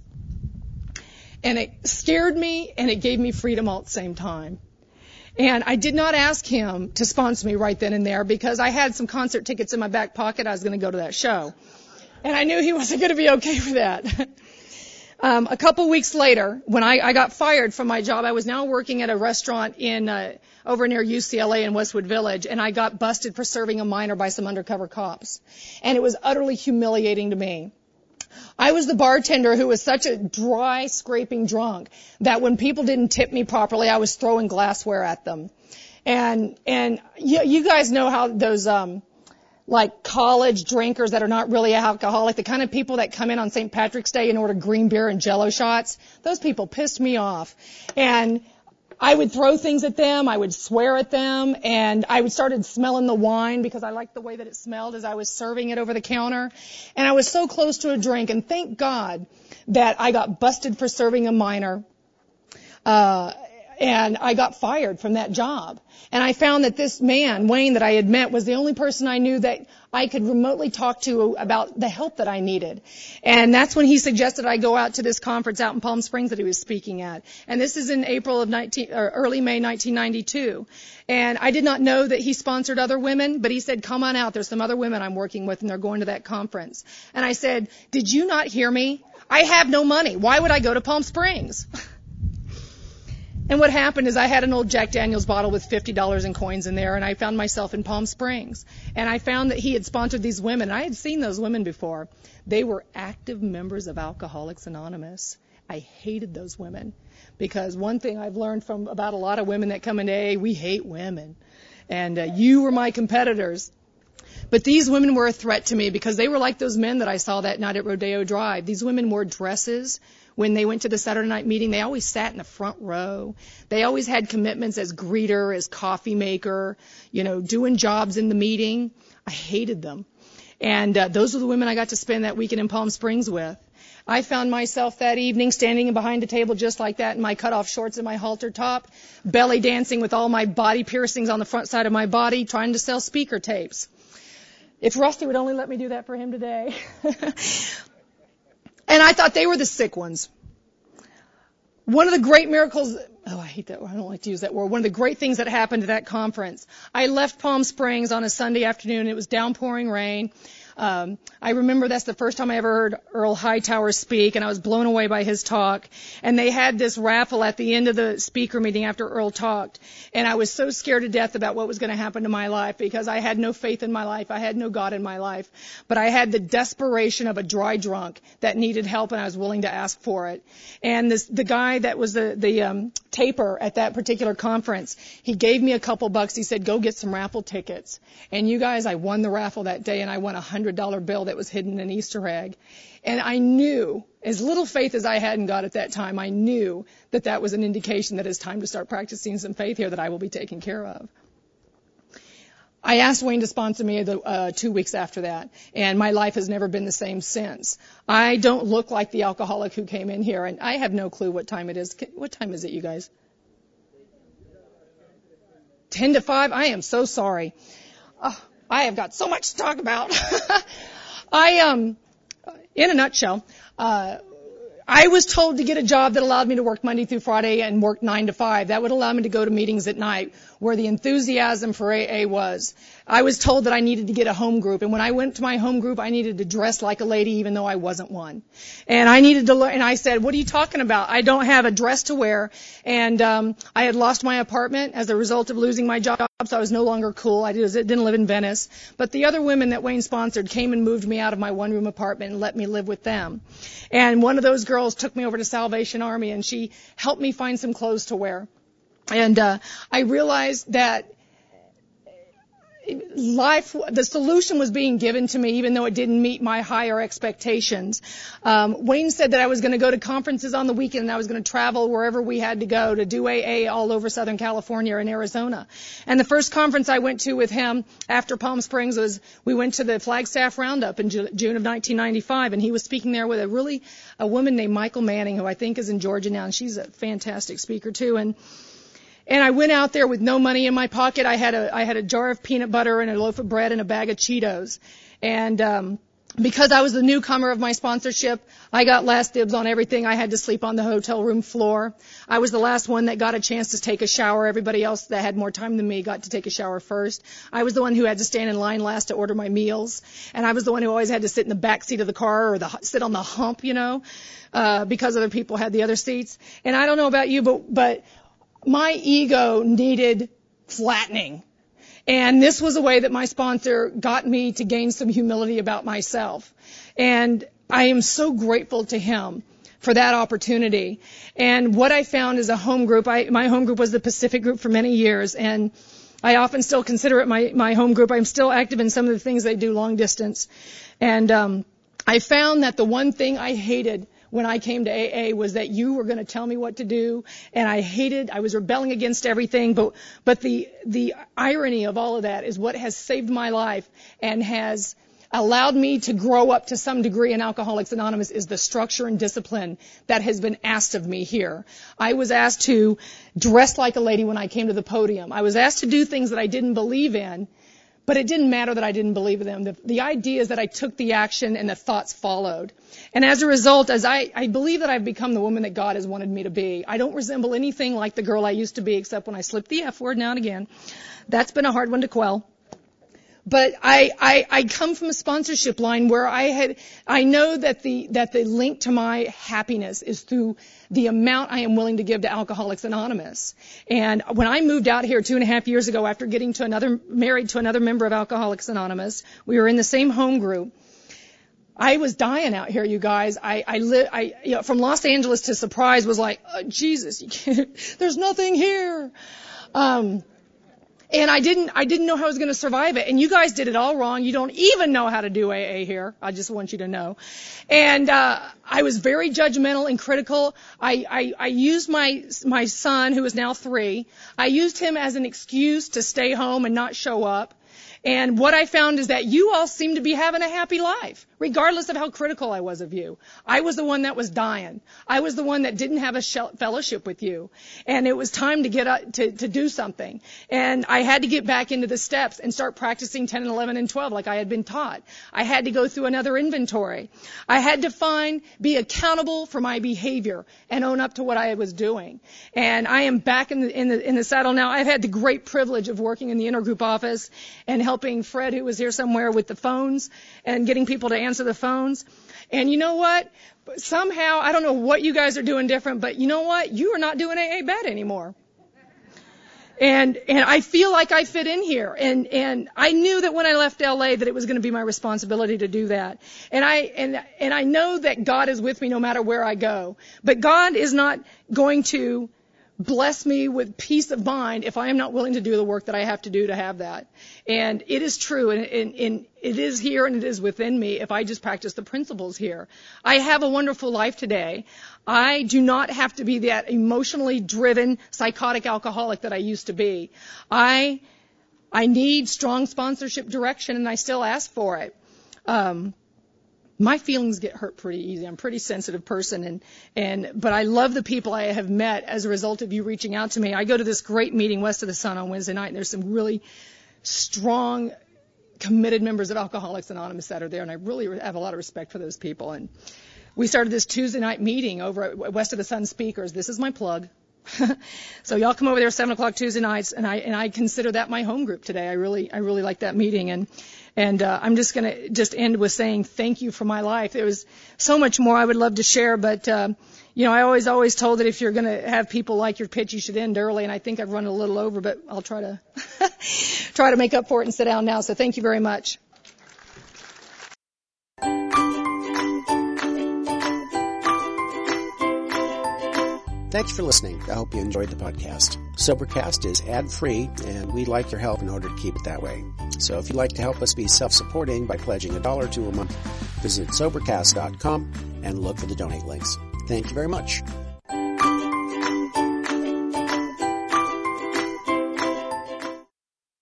And it scared me, and it gave me freedom all at the same time. And I did not ask him to sponsor me right then and there because I had some concert tickets in my back pocket. I was going to go to that show. And I knew he wasn't going to be okay with that. Um, a couple weeks later, when I, I got fired from my job, I was now working at a restaurant in uh, over near U C L A in Westwood Village, and I got busted for serving a minor by some undercover cops. And it was utterly humiliating to me. I was the bartender who was such a dry, scraping drunk that when people didn't tip me properly, I was throwing glassware at them. And and you, you guys know how those um like college drinkers that are not really alcoholic, the kind of people that come in on Saint Patrick's Day and order green beer and Jell-O shots, those people pissed me off. And I would throw things at them, I would swear at them, and I would started smelling the wine because I liked the way that it smelled as I was serving it over the counter. And I was so close to a drink, and thank God that I got busted for serving a minor. Uh, and I got fired from that job. And I found that this man, Wayne, that I had met was the only person I knew that I could remotely talk to about the help that I needed. And that's when he suggested I go out to this conference out in Palm Springs that he was speaking at. And this is in April of nineteen or early May nineteen ninety-two. And I did not know that he sponsored other women, but he said, come on out. There's some other women I'm working with, and they're going to that conference. And I said, did you not hear me? I have no money. Why would I go to Palm Springs? And what happened is I had an old Jack Daniels bottle with fifty dollars in coins in there, and I found myself in Palm Springs. And I found that he had sponsored these women, and I had seen those women before. They were active members of Alcoholics Anonymous. I hated those women because one thing I've learned from about a lot of women that come into A A, we hate women. And uh, you were my competitors. But these women were a threat to me because they were like those men that I saw that night at Rodeo Drive. These women wore dresses when they went to the Saturday night meeting, they always sat in the front row. They always had commitments as greeter, as coffee maker, you know, doing jobs in the meeting. I hated them. And uh, those are the women I got to spend that weekend in Palm Springs with. I found myself that evening standing behind a table just like that in my cutoff shorts and my halter top, belly dancing with all my body piercings on the front side of my body, trying to sell speaker tapes. If Rusty would only let me do that for him today. And I thought they were the sick ones. One of the great miracles, oh, I hate that word. I don't like to use that word. One of the great things that happened at that conference, I left Palm Springs on a Sunday afternoon. It was downpouring rain. Um, I remember that's the first time I ever heard Earl Hightower speak, and I was blown away by his talk. And they had this raffle at the end of the speaker meeting after Earl talked. And I was so scared to death about what was going to happen to my life because I had no faith in my life. I had no God in my life. But I had the desperation of a dry drunk that needed help, and I was willing to ask for it. And this, the guy that was the, the um, taper at that particular conference, he gave me a couple bucks. He said, go get some raffle tickets. And you guys, I won the raffle that day, and I won a hundred dollar bill that was hidden in an Easter egg. And I knew, as little faith as I had in God at that time, I knew that that was an indication that it's time to start practicing some faith here that I will be taken care of. I asked Wayne to sponsor me the, uh, two weeks after that, and my life has never been the same since. I don't look like the alcoholic who came in here, and I have no clue what time it is. What time is it, you guys? Ten to five? I am so sorry. Oh, I have got so much to talk about. I, um, in a nutshell, uh, I was told to get a job that allowed me to work Monday through Friday and work nine to five. That would allow me to go to meetings at night where the enthusiasm for A A was. I was told that I needed to get a home group, and when I went to my home group, I needed to dress like a lady even though I wasn't one. And I needed to learn, and I said, what are you talking about? I don't have a dress to wear, and um, I had lost my apartment as a result of losing my job, so I was no longer cool. I didn't live in Venice. But the other women that Wayne sponsored came and moved me out of my one-room apartment and let me live with them. And one of those girls took me over to Salvation Army, and she helped me find some clothes to wear. And uh, I realized that life, the solution was being given to me, even though it didn't meet my higher expectations. Um, Wayne said that I was going to go to conferences on the weekend, and I was going to travel wherever we had to go to do A A all over Southern California and Arizona. And the first conference I went to with him after Palm Springs was, we went to the Flagstaff Roundup in June of nineteen ninety-five, and he was speaking there with a really, a woman named Michael Manning, who I think is in Georgia now, and she's a fantastic speaker too. And And I went out there with no money in my pocket. I had a I had a jar of peanut butter and a loaf of bread and a bag of Cheetos. And um, because I was the newcomer of my sponsorship, I got last dibs on everything. I had to sleep on the hotel room floor. I was the last one that got a chance to take a shower. Everybody else that had more time than me got to take a shower first. I was the one who had to stand in line last to order my meals. And I was the one who always had to sit in the back seat of the car or the sit on the hump, you know, uh, because other people had the other seats. And I don't know about you, but but my ego needed flattening. And this was a way that my sponsor got me to gain some humility about myself. And I am so grateful to him for that opportunity. And what I found is a home group. I, my home group was the Pacific Group for many years. And I often still consider it my, my home group. I'm still active in some of the things they do long distance. And um, I found that the one thing I hated when I came to A A was that you were going to tell me what to do, and I hated, I was rebelling against everything, but but the the irony of all of that is what has saved my life and has allowed me to grow up to some degree in Alcoholics Anonymous is the structure and discipline that has been asked of me here. I was asked to dress like a lady when I came to the podium. I was asked to do things that I didn't believe in, but it didn't matter that I didn't believe in them. The, the idea is that I took the action and the thoughts followed. And as a result, as I, I believe that I've become the woman that God has wanted me to be. I don't resemble anything like the girl I used to be, except when I slip the F word now and again. That's been a hard one to quell. But I, I, I come from a sponsorship line where I had, I know that the, that the link to my happiness is through the amount I am willing to give to Alcoholics Anonymous. And when I moved out here two and a half years ago after getting to another, married to another member of Alcoholics Anonymous, we were in the same home group. I was dying out here, you guys. I, I live, I, you know, from Los Angeles to Surprise was like, oh, Jesus, you can't, there's nothing here. Um, And I didn't, I didn't know how I was going to survive it. And you guys did it all wrong. You don't even know how to do A A here. I just want you to know. And, uh, I was very judgmental and critical. I, I, I used my, my son, who is now three, I used him as an excuse to stay home and not show up. And what I found is that you all seem to be having a happy life, regardless of how critical I was of you. I was the one that was dying. I was the one that didn't have a fellowship with you. And it was time to get up, to, to do something. And I had to get back into the steps and start practicing ten and eleven and twelve like I had been taught. I had to go through another inventory. I had to find, be accountable for my behavior and own up to what I was doing. And I am back in the, in the, in the saddle now. I've had the great privilege of working in the intergroup office and helping helping Fred, who was here somewhere, with the phones and getting people to answer the phones. And you know what? Somehow, I don't know what you guys are doing different, but you know what? You are not doing A A bad anymore. And and I feel like I fit in here. And and I knew that when I left L A that it was going to be my responsibility to do that. And I and and I know that God is with me no matter where I go. But God is not going to bless me with peace of mind if I am not willing to do the work that I have to do to have that. And it is true, and, and, and it is here and it is within me if I just practice the principles here. I have a wonderful life today. I do not have to be that emotionally driven, psychotic alcoholic that I used to be. I I need strong sponsorship direction, and I still ask for it. Um, My feelings get hurt pretty easy. I'm a pretty sensitive person, and, and, but I love the people I have met as a result of you reaching out to me. I go to this great meeting, West of the Sun, on Wednesday night, and there's some really strong, committed members of Alcoholics Anonymous that are there, and I really have a lot of respect for those people. And we started this Tuesday night meeting over at West of the Sun Speakers. This is my plug. So y'all come over there seven o'clock Tuesday nights, and I and I consider that my home group today. I really I really like that meeting, and and uh, I'm just going to just end with saying thank you for my life. There was so much more I would love to share, but uh, you know I always always told that if you're going to have people like your pitch, you should end early, and I think I've run a little over, but I'll try to try to make up for it and sit down now. So thank you very much. Thanks for listening. I hope you enjoyed the podcast. Sobercast is ad-free, and we'd like your help in order to keep it that way. So if you'd like to help us be self-supporting by pledging a dollar to a month, visit Sobercast dot com and look for the donate links. Thank you very much.